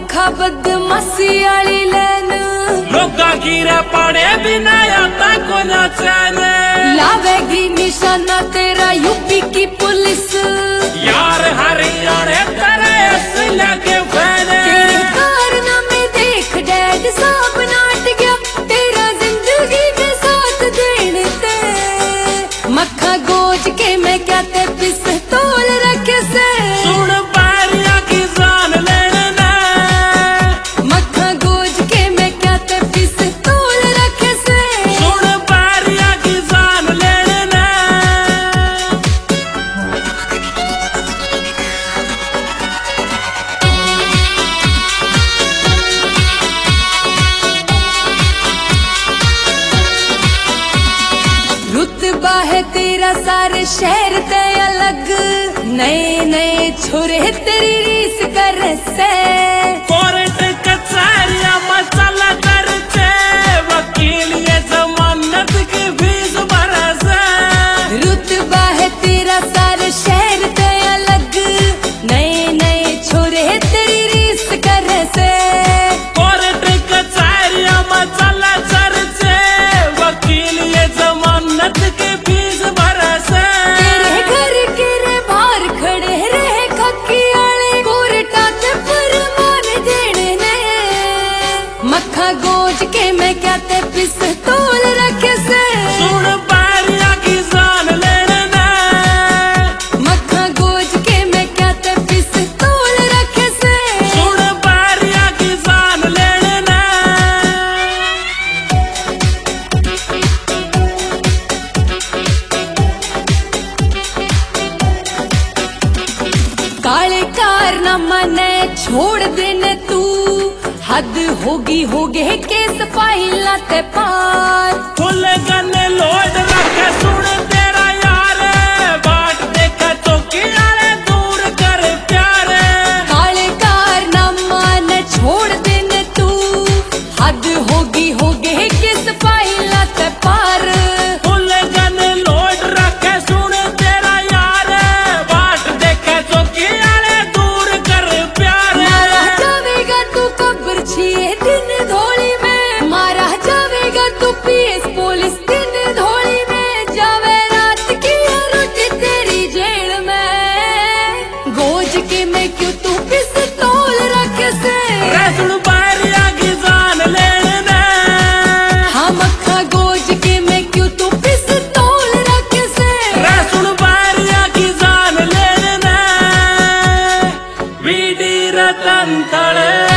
मक्खा बदमाशी वाली लैन लोगा गिरे पड़े बिना आता को ना चैन लावेगी निशाना तेरा यूपी की पुलिस यार हरियाणा तेरे असला के फैन तेरे कारनामे देख डैड साहब नाट गया तेरा जिंदगी के साथ देने ते मक्खा गोज के मैं क्या ते पिस्तौल रखे से सुन बारिया की जान लेना मक्खा गोज के मैं क्या ते पिस्तौल रखे से सुन बारिया की जान लेना रुतबा है तेरा सारे शहर ते अलग नए नए छोरे तेरी रीस कर से कोर्ट कचहरिया मसाला करते वकील ये जमानत की फीस भरसे रुतबा है तेरा सारे शहर ते अलग नए नए छोरे तेरी रीस कर से कोर्ट कचहरिया मसाला करते वकील ये जमानत की फीस भरसे तेरे घर के रे बाहर खड़े रहे खक्की वाले कोर्टा ते फरमान देने ने मक्खा गोज के मैं क्या ते पिस्तौल रखे से सुन बारिया की जान लेना मक्खा गोज के मैं क्या ते पिस्तौल रखे से सुन बारिया की जान लेना काले कारनामा ने छोड़ देने तू हद होगी होगे केस फाइल ते पार फुल गन लोड रखे सुन तेरा यार बाट देखा चौकी वाले दूर कर प्यार काले कारनामा ने छोड़ देने तू हद होगी होगे केस फाइल ते पार फुल गन लोड रखे सुन तेरा यार बाट देखा चौकी वाले दूर कर प्यार मारा जावेगा तू कब्र छिए दिन धोली में मारा जावेगा तू पीएस पुलिस दिन धोली में जावे रात की रोटी तेरी जेल में गोज के मैं क्यों तू पिस्तौल रखे से रे सुन बारिया की जान लेना हाँ मक्खा गोज के मैं क्यों तू पिस्तौल रखे से रे सुन बारिया की जान लेना वीडी रतन तड़े